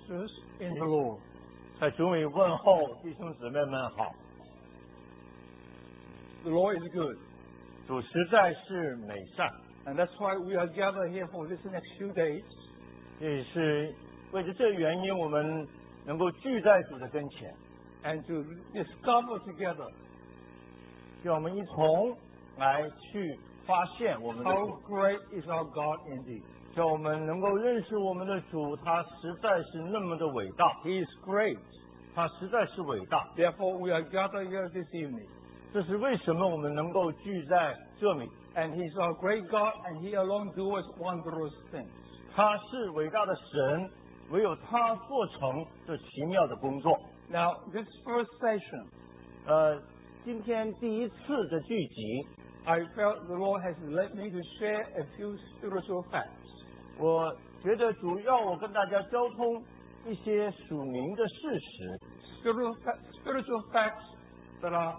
sisters in the Lord. 在主里问候弟兄姊妹们好。 The Lord is good. 主实在是美善， And that's why we are gathered here for this next few days. 也是为着这原因，我们能够聚在主的跟前， And to discover together 让我们一同来去发现我们的 how 主， great is our God indeed. 让我们能够认识我们的主，他实在是那么的伟大， He is great. 他实在是伟大。 Therefore, we are gathered here this evening. 这是为什么我们能够聚在这里。 And He's our great God, and He alone doeth wondrous things. 他是伟大的神，唯有他做成这奇妙的工作。 Now, this first session, 今天第一次的聚集， I felt the Lord has led me to share a few spiritual facts. 我觉得主要我跟大家交通一些属灵的事实， Spiritual facts that are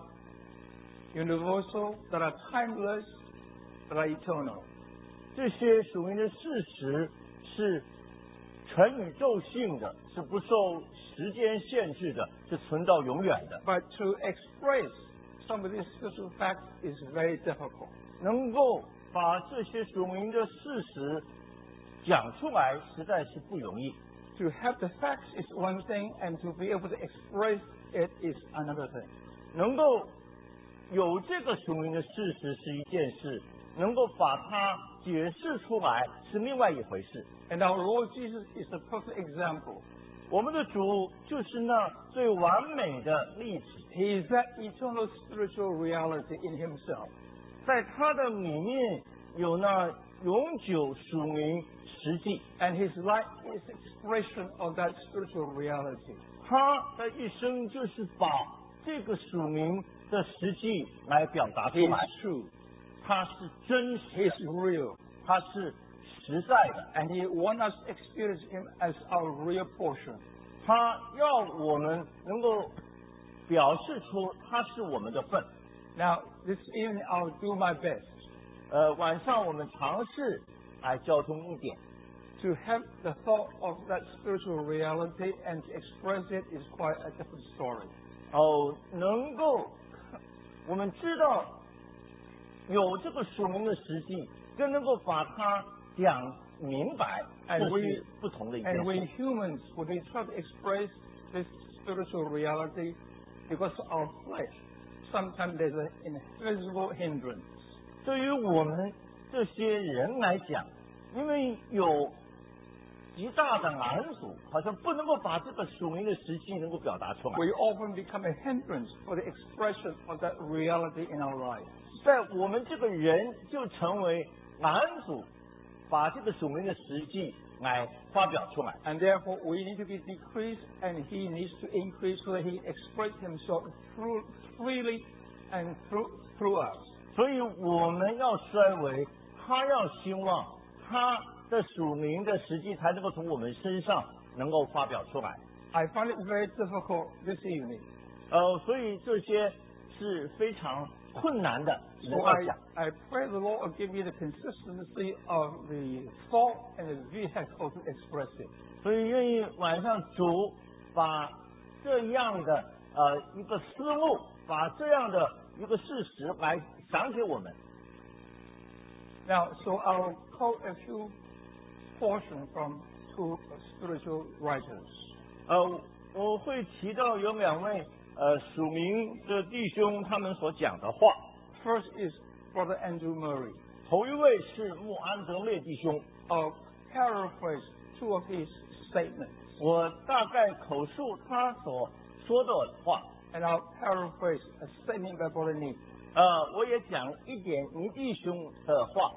universal, that are timeless, that are eternal. 这些属灵的事实是全宇宙性的，是不受时间限制的，是存到永远的。 But to express some of these spiritual facts is very difficult. 能够把这些属灵的事实讲出来，实在是不容易。 To have the facts is one thing, and to be able to express it is another thing. 能够有这个属灵的事实是一件事，能够把它解释出来是另外一回事。 And our Lord Jesus is the perfect example. 我们的主就是那最完美的例子， He is that eternal spiritual reality in Himself. 在他的里面有那永久属灵实际， And His life is expression of that spiritual reality. 他的一生就是把这个属灵的实际来表达出 He 来。 is true. 他是真 He 实 is real. 他是实在的， And He wants us to experience Him as our real portion. 他要我们能够表示出他是我们的份。 Now, this evening I'll do my best 晚上我们尝试来交通一点， to have the thought of that spiritual reality, and to express it is quite a different story. 能够我们知道有这个属灵的实际，跟能够把它讲明白， And 这 we- 是不同的一件 And we 事。 humans, when we try to express this spiritual reality, because of our flesh, sometimes there's an invisible hindrance. 对于我们这些人来讲，因为有极大的拦阻，好像不能够把这个属灵的实际能够表达出来。 We often become a hindrance for the expression of that reality in our life. 在我们这个人就成为拦阻，把这个属灵的实际来发表出来。 And therefore, we need to be decreased, and He needs to increase so that He expresses Himself freely and through us. 所以我们要衰微，他要兴旺，他的属灵的实际才能够从我们身上能够发表出来。 I find it very difficult this evening. 所以这些是非常困难的。 So 我要讲， I pray the Lord will give me the consistency of the thought and the vehicle to express it. 所以愿意晚上主把这样的一个思路，把这样的一个事实来讲给我们。 Now, so I'll quote a few portions from two spiritual writers. 我会提到有两位属灵的弟兄他们所讲的话。 First is Brother Andrew Murray. 头一位是穆安德烈弟兄， I'll paraphrase two of his statements, 我大概口述他所说的话。 and I'll paraphrase a statement by Brother Nick. 我也讲一点倪弟兄的话。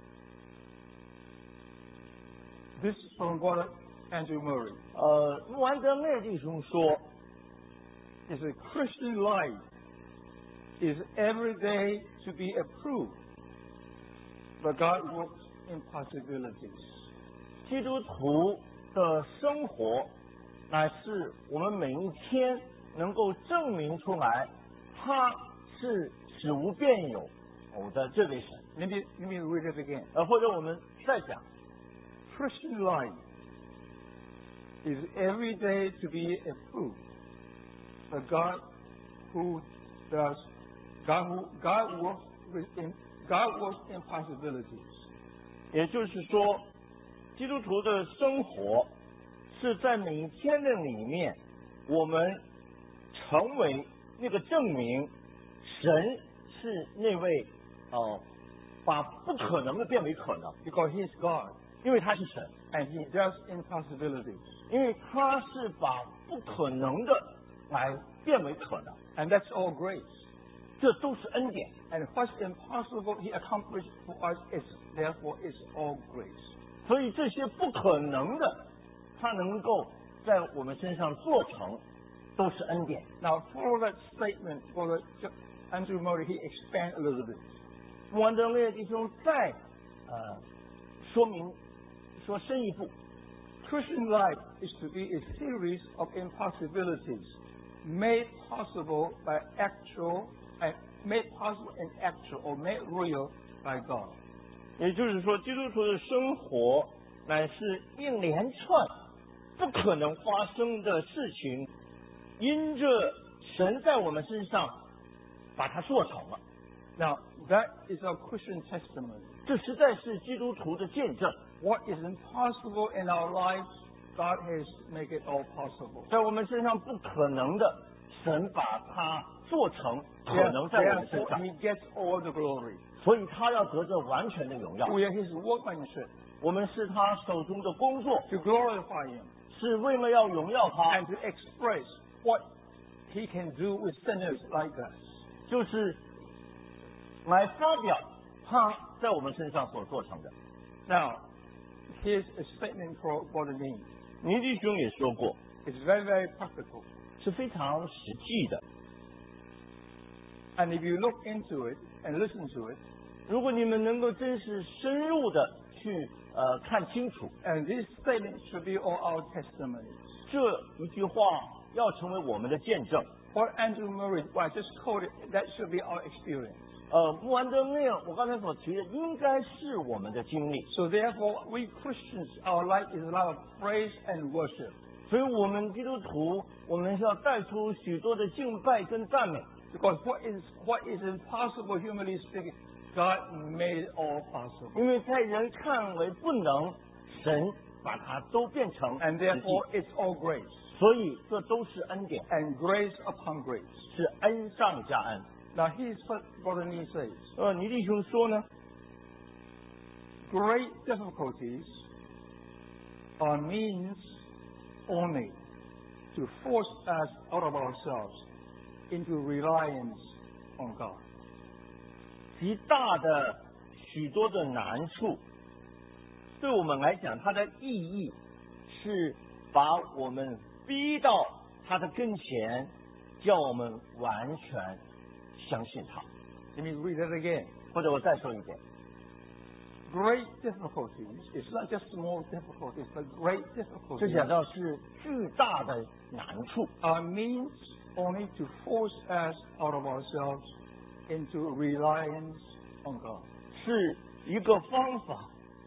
This is from Brother Andrew Murray. 穆安德烈弟兄说， Is a Christian life is every day to be approved, but God works in possibilities. 基督徒的生活乃是我们每一天能够证明出来，他是使无变有的这位神。 Let me read it again. 或者我们再讲， Christian life is every day to be approved. The God works impossibilities. 也就是说，基督徒的生活是在每一天的里面，我们成为那个证明神是那位把不可能的变为可能， Because He's God 因为他是神， and He does impossibilities. 因为他是把不可能的来变为可能， And that's all grace. 这都是恩典。 And what's impossible He accomplished for us therefore is all grace. 所以这些不可能的，他能够在我们身上做成，都是恩典。 Now follow that statement, follow Andrew Murray, he expand a little bit. 穆安德烈弟兄再说深一步， Christian life is to be a series of impossibilities made possible in actual or made real by God. 也就是说，基督徒的生活乃是一连串不可能发生的事情，因着神在我们身上把它做成了。 Now that is our Christian testimony. 这实在是基督徒的见证。 What is impossible in our lives, God has made it all possible. 在我们身上不可能的，神把它做成可能在我们身 Therefore, 上， He gets all the glory. 所以他要得着完全的荣耀。 We are His workmanship 我们是他手中的工作， to glorify Him 是为了要荣耀他， and to express what He can do with sinners like us. 就是来发表他在我们身上所做成的。 Now, here's a statement for the name. 倪弟兄也说过， It's very, very practical. 是非常实际的。 And if you look into it and listen to it, 如果你们能够真是深入的去看清楚， and this statement should be all our testimonies. 这一句话要成为我们的见证。 What Andrew Murray, what I just quoted, that should be our experience. 穆安德烈我刚才所提的，应该是我们的经历。 So therefore, we Christians, our life is a lot of praise and worship. 所以我们基督徒，我们是要带出许多的敬拜跟赞美。 Because what is impossible, humanly speaking, God made it all possible. 因为在人看为不能，神把它都变成 And 实际 therefore, it's all grace. 所以这都是恩典， And grace upon grace. 是恩上加恩。 Now, here's what Brother Nee says. 倪弟兄说呢， Great difficulties are means only to force us out of ourselves into reliance on God. 极大的许多的难处，对我们来讲，它的意义是把我们逼到他的跟前，叫我们完全相信他。 Let me read that again. 或者我再说一遍， Great difficulties, it's not just small difficulties, but great 这 difficulties 讲到是巨大的难处， are means only to force us out of ourselves into reliance on God. 是一个方法，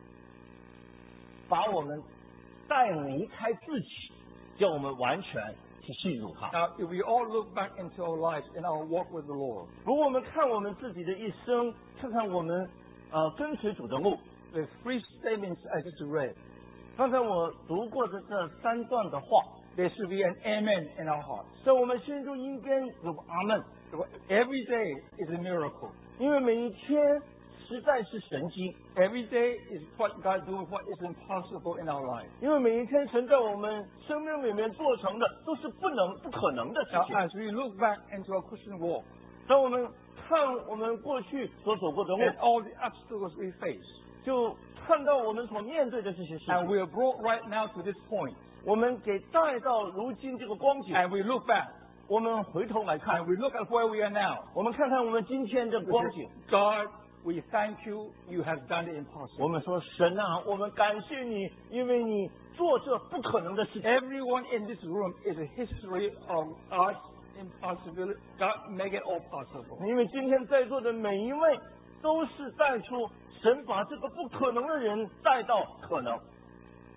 把我们带离开自己，叫我们完全去信入他。 Now, if we all look back into our lives in our walk with the Lord, 如果我们看我们自己的一生，看看我们跟随主的路， the three statements I just read, 刚才我读过的这三段的话， there should be an amen in our hearts. 在我们心中应该有阿门， Every day is a miracle. 因为每一天实在是神迹， Every day is what God doing, what is impossible in our life. 因为每一天神在我们生命里面做成的都是不可能的事 Now, 情。 as we look back into our Christian walk 当我们看我们过去所走过的路， and all the obstacles we face, 就看到我们所面对的这些事 and 情， we are brought right now to this point, 我们给带到如今这个光景， and we look back, 我们回头来看 and，we look at where we are now. 我们看看我们今天的 We 光 say, 景， God, we thank you. You have done the 我 impossible. 们说神啊，我们感谢你，因为你做这不可能的事情。 Everyone in this room is a history of God's impossibility. God make it all possible. 因为今天在座的每一位都是带出神把这个不可能的人带到可能。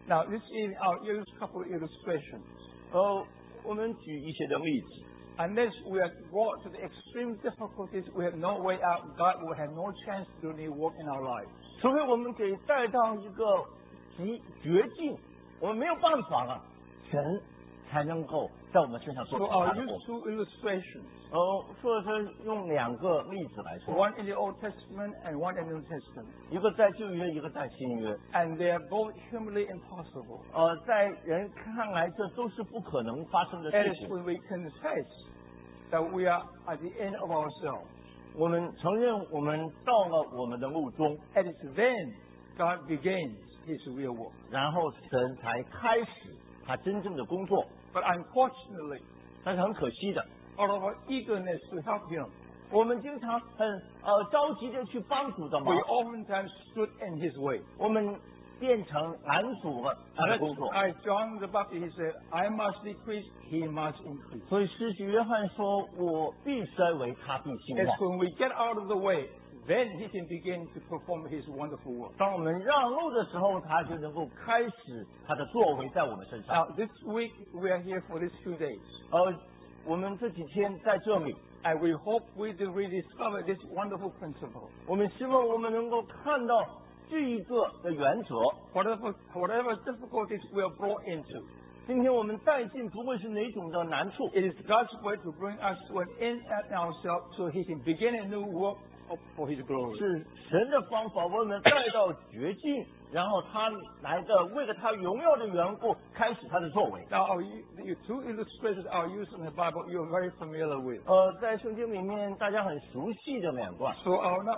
Now, this is our couple of illustrations. 我们举一些的例子。 Unless we are brought to the extreme difficulties, we have no way out. God will have no chance to do any work in our lives. 除非我们给带到一个绝境，我们没有办法了，神才能够在我们身上做 So 出 I'll 他的 use 工。 two illustrations. 或者是用2个例子来说， One in the Old Testament and one in the New Testament. 一个在旧约，一个在新约。 And they are both humanly impossible. 在人看来，这都是不可能发生的 That 事 is 情。 when we confess that we are at the end of ourselves. 我们承认我们到了我们的路中， And it's then God begins His real work. 然后神才开始他真正的工作。 But unfortunately, 但是很可惜的， out of our eagerness to help Him, 我们经常很着急的去帮助的 we 忙， oftentimes stood in His way. 我们变成拦阻了他的 That's 工作。 why John the Baptist he said, I must decrease, He must increase. 所以施洗约翰说：“我必衰微，他必兴 It's 旺。 when we get out of the way, then He can begin to perform His wonderful work. ” 当我们让路的时候，他就能够开始他的作为在我们身上。 Now, this week we are here for these 2 days. 我们这几天在这里， And we hope we do rediscover this wonderful principle. 我们希望我们能够看到这一个的原则。 Whatever difficulties we are brought into, 今天我们带进不会是哪种的难处， it is God's way to bring us to an end at ourselves so He can begin a new work for His glory. 是神的方法，为我们带到绝境，然后他来的为了他荣耀的缘故，开始他的作为。 Now, the 2 illustrations are used in the Bible you're very familiar with. 在圣经里面大家很熟悉的2段， So I will not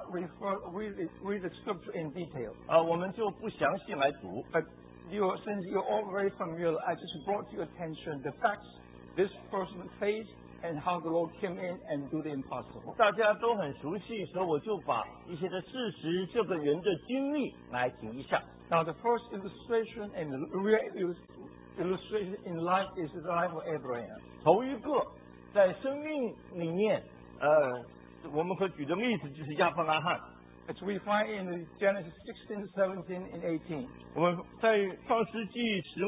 read the scripture in detail. 我们就不详细来读。 But since you're all very familiar, I just brought to your attention the facts this person faced and how the Lord came in and do the impossible. 大家都很熟悉，所以我就把一些的事实、这个人的经历来提一下。 Now, the first illustration and the real illustration in life is the life of Abraham. 头一个在生命里面，我们可举的例子就是亚伯拉罕。 As we find in Genesis 16, 17, and 18. 我们在创世纪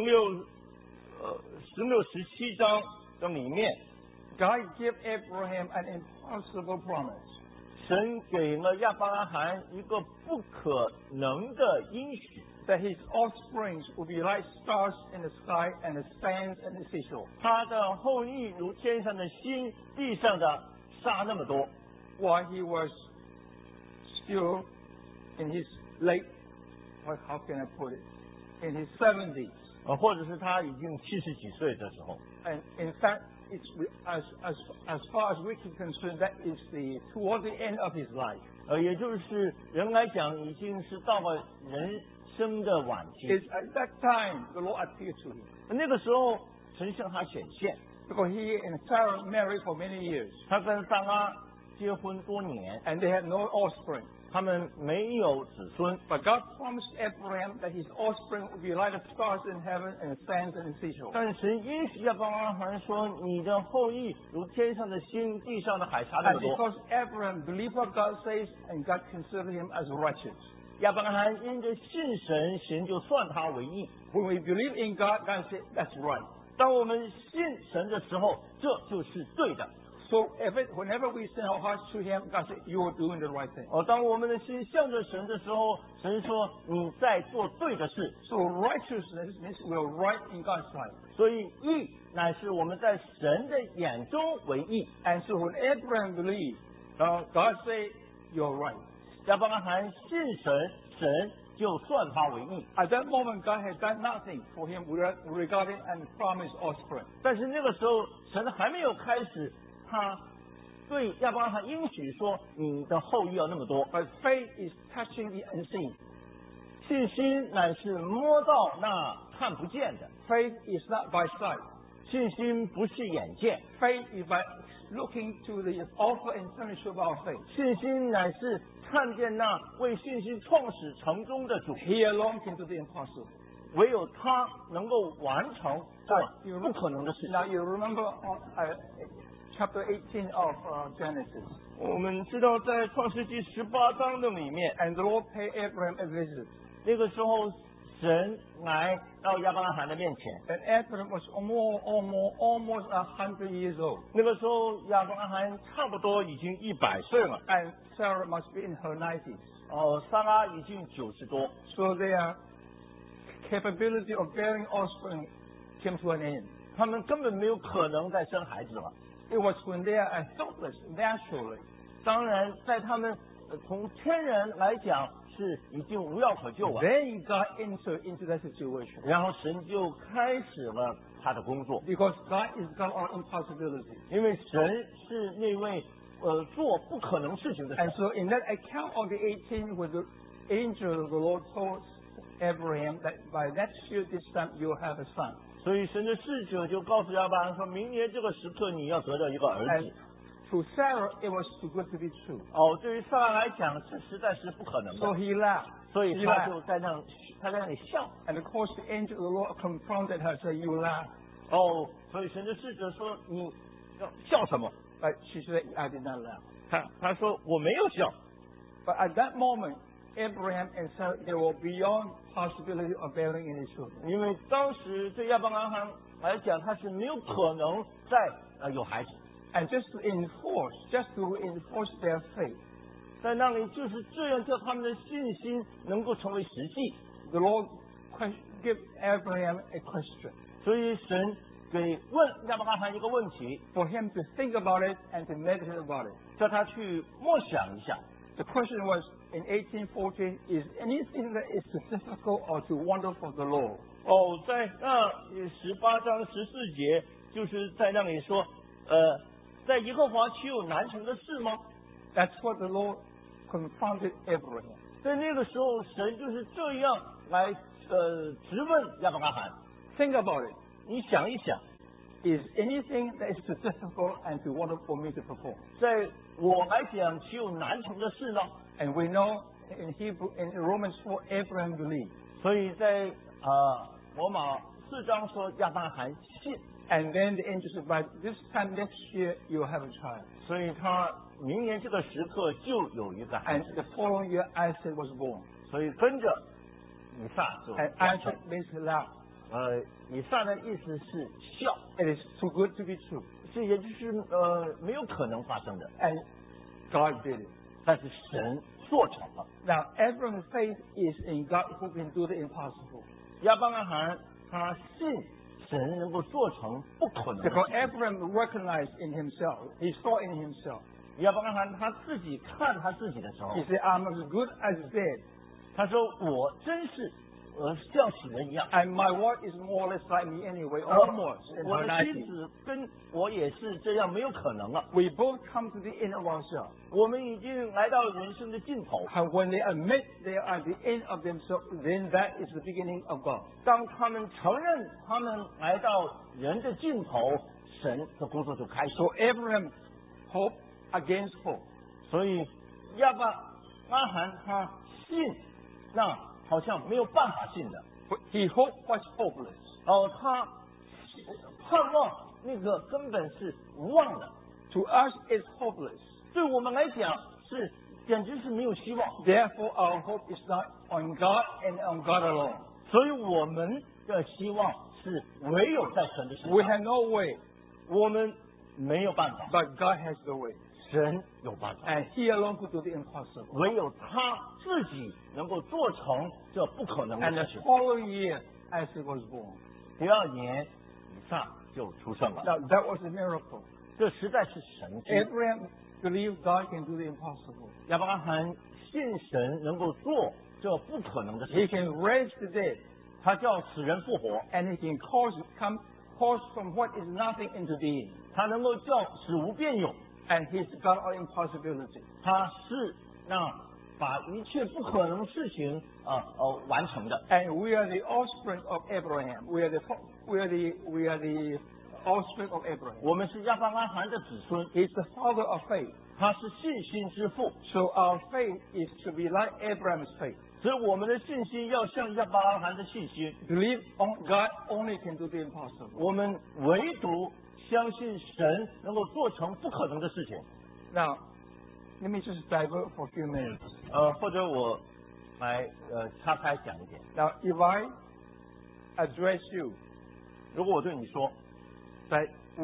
16、17章的里面， God gave Abraham an impossible promise. 神给了亚伯拉罕一个不可能的应许， That his offspring would be like stars in the sky and the sands in the seashore. 他的后裔如天上的星，地上的沙那么多。 While he was still in his late, how can I put it? In his 70s. 或者是他已经70几岁的时候。 And in fact, it's as far as we can concern, that is toward the end of his life. 也就是人来讲，已经是到了人生的晚期。 It's at that time the Lord appeared to him. 那个时候，神向他显现， Because he and Sarah married for many years. 他跟撒拉结婚多年， And they had no offspring. 他们没有子孙。 But God promised Abraham that his offspring would be like the stars in heaven and the sands in the seashore. 但神应许亚伯拉罕说：“你的后裔如天上的星，地上的海沙那 And 么多。” because Abraham believed what God says, and God considered him as righteous. 亚伯拉罕因着信神，神就算他为义。 When we believe in God, God said, that's right. 当我们信神的时候，这就是对的。 So whenever we send our hearts to him, God said, you are doing the right thing. 当我们的心向着神的时候，神说你在做对的事。 So righteousness means we are right in God's sight. 所以义乃是我们在神的眼中为义。 And so when Abraham believed, God said, you're right. 亚伯拉罕信神，神就算他为义。 At that moment, God had done nothing for him regarding and promised offspring. 但是那个时候，神还没有开始，他对亚伯拉罕应许说：“你的后裔要那么多。” But faith is touching the unseen. 信心乃是摸到那看不见的， Faith is not by sight. 信心不是眼见， Faith is by looking to the author and finisher of our faith. 信心乃是看见那为信心创始成终的主， He alone can do the impossible. 唯有他能够完成这不可能的事情。 Now you remember chapter 18 of Genesis. 我们知道在创世纪18章的里面， And the Lord paid Abraham a visit. 那个时候神来到亚伯拉罕的面前。 And Abraham was almost 100 years old. 那个时候亚伯拉罕差不多已经100岁了， And Sarah must be in her 90s. 撒拉已经90多， So their capability of bearing offspring came to an end. 他们根本没有可能再生孩子了。 It was when they are helpless naturally. 当然，在他们从天然来讲是已经无药可救了。 Then God entered into that situation. 然后神就开始了他的工作， Because God is God of impossibility. 因为神是那位做不可能事情的 And 神。 so in that account of the 18, where the angel of the Lord told Abraham that by next year this time you'll have a son. 所以神的使者就告诉亚伯拉罕说，明年这个时刻你要得到一个儿 And 子。 to Sarah, it was too good to be true. 对于撒拉来讲，这实在是不可能 So 的， he laughed. 所以 He 他 laughed. 就在那里笑。 And of course, the angel of the Lord confronted her, saying, "You laugh." 所以神的使者说你要笑什么？ But she said, "I did not laugh." 他说我没有笑。 But at that moment, Abraham and Sarah, they were beyond possibility of bearing any children. 因为当时对亚伯拉罕来讲，他是没有可能再有孩子。 And just to enforce their faith, 在那里就是这样，叫他们的信心能够成为实际。 the Lord gave Abraham a question 所以神给问亚伯拉罕一个问题， for him to think about it and to meditate about it. 叫他去默想一下。 The question was, in 1814, is anything that is too difficult or too wonderful for the Lord? 在那18章14节，就是在那里说，在耶和华岂有难成的事吗？ That's what the Lord confronted Abraham. 在那个时候，神就是这样来质问亚伯拉罕。 Think about it. 你想一想， Is anything that is too difficult and too wonderful for me to perform? 在我来讲，岂有难成的事呢？ And we know in Romans 4, Abraham believed. 所以在罗马4章说亚伯拉罕信， And then the angel said, by this time next year, you'll have a child. 所以他明年这个时刻就有一个孩 And 子， the following year, Isaac was born. 所以跟着以撒就 And 完成 Isaac。means laugh. 以撒的意思是笑， It is too good to be true. 这也就是没有可能发生的， And God did it. 但是神做成了。 Now, Abraham's faith is in God who can do the impossible. 亚伯拉罕他信神能够做成不可能的 Because 事。 Abraham recognized in himself, he saw in himself. 亚伯拉罕他自己看他自己的时候 He，said, I'm as good as dead. 他说我真是像死人一样。 And my wife is more or less like me anyway, almost in 我 her 的妻 90s. 子跟我也是这样，没有可能了。 We both come to the end of ourselves. 我们已经来到人生的尽头。 And when they admit they are at the end of themselves, then that is the beginning of God. 当他们承认他们来到人的尽头，神的工作就开始。 So Abraham hoped against hope. 所以亚伯拉罕他信，那好像没有办法信的。 But he hoped was hopeless. 他盼望那个根本是无望的， To us, it's hopeless. 对我们来讲是简直是没有希望。 Therefore, our hope is not on God and on God alone. 所以我们的希望是唯有在神的身 We 上， have no way, 我们没有办法， but God has the way. 神有办法， And He alone could do the impossible. 唯有他自己能够做成这不可能 And 的 the 事情。 following year, Isaac was born. 第2年，以撒就出生了， Now, that was a miracle. 这实在是神迹。 Abraham believed God can do the impossible. 亚伯拉罕信神能够做这不可能的 He 事情， can raise the dead, 他叫死人复活， and He can cause from what is nothing into being. 他能够叫死无变有， And He's the God of impossibility. 他是那把一切不可能事情完成的。 And we are the offspring of Abraham. We are the offspring of Abraham. 我们是亚伯拉罕的子孙， He's the father of faith. 他是信心之父， So our faith is to be like Abraham's faith. 所以我们的信心要像亚伯拉罕的信心。 Believe on God only can do the impossible. 我们唯独相信神能够做成不可能的事情。 Now, let me just divert for a few minutes. 或者我来岔开讲一点。 Now, if I address you, 如果我对你说， that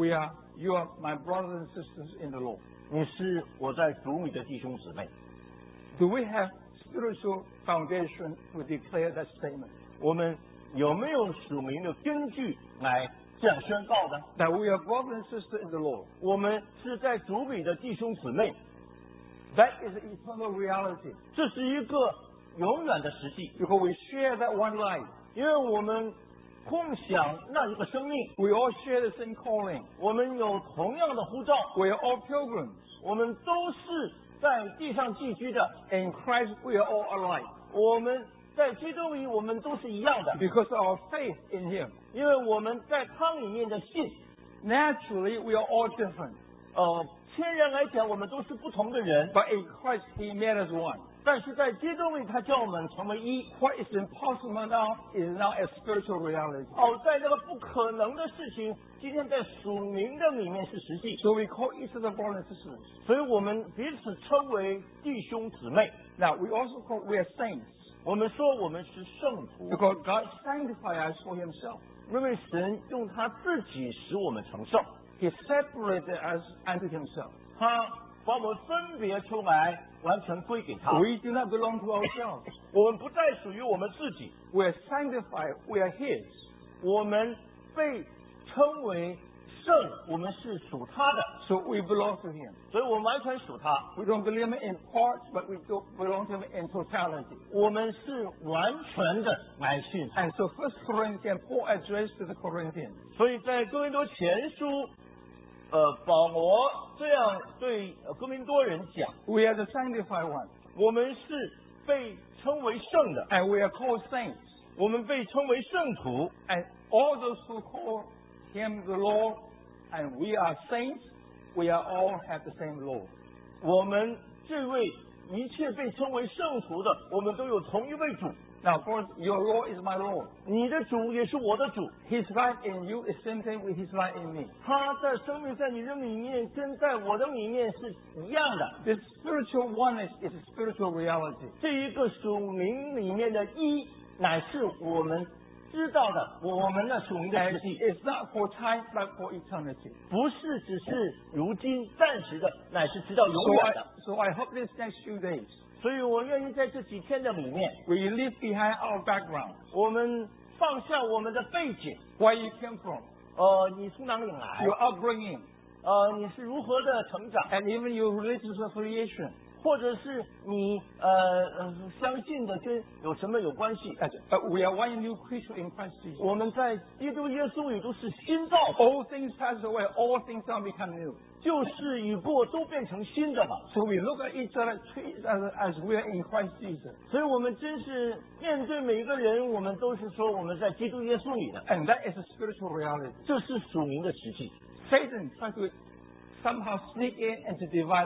you are my brothers and sisters in the Lord, 你是我在主里的弟兄姊妹， do we have spiritual foundation to declare that statement? 我们有没有属灵的根据来这样宣告呢？ That we are brothers and sisters in the Lord. 我们是在主里的弟兄姊妹， That is eternal reality 这是一个永远的实际， because we share that one life. 因为我们共享那一个生命， We all share the same calling. 我们有同样的呼召， We are all pilgrims. 我们都是在地上寄居的， In Christ, we are all alike 我们在基督里我们都是一样的， because of our faith in Him. 因为我们在他里面的信， Naturally, we are all different. 天然来讲我们都是不同的人， But in Christ, He made us one. 但是在基督里他叫我们成为一。 What is impossible now is now a spiritual reality. 在那个不可能的事情，今天在属灵的里面是实际， So we call each other brothers and sisters. 所以我们彼此称为弟兄姊妹。 Now, we also call we are saints 我们说我们是圣徒， because God sanctified us for Himself. 因为神用他自己使我们成圣， He separated us unto Himself. 他把我们分别出来，完全归给他。 We do not belong to ourselves. 我们不再属于我们自己， We are sanctified. We are His. 我们被称为圣，我们是属他的， So we belong to Him. 所以我们完全属他。 We don't believe in parts, but we do belong to Him in totality. 我们是完全的来信他。 And so 1 Corinthians, Paul addressed to the Corinthians. 所以在哥林多前书，保罗这样对哥林多人讲， We are the sanctified one. 我们是被称为圣的， And we are called saints. 我们被称为圣徒。 And all those who call Him the Lord, and we are saints, we are all have the same Lord. 我们这位一切被称为圣徒的，我们都有同一位主。 Now, of course, your Lord is my Lord. 你的主也是我的主， His life in you is same thing with His life in me. 他在生命在你的里面，跟在我的里面是一样的。 This spiritual oneness is a spiritual reality. 这一个属灵里面的一，乃是我们知道的，我们的属灵的 And 实际， it's not for time, but for eternity. 不是只是如今暂时的，乃是直到永 So 远 I, 的。 so I hope these next few days, 所以我愿意在这几天的里面， we leave behind our background, 我们放下我们的背景， where you came from, 你从哪里来？ your upbringing, 你是如何的成长， and even your religious affiliation. 或者是你相信的跟有什么有关系？ But we are one new creature in Christ Jesus. 我们在基督耶稣里都是新造的， All things pass away, all things shall become new. 旧事已过，都变成新的嘛。 So we look at each other, treat each other as we are in Christ Jesus. 所以我们真是面对每一个人，我们都是说我们在基督耶稣里的， And that is a spiritual reality. 这是属灵的实际。 Satan tries to somehow sneak in and to divide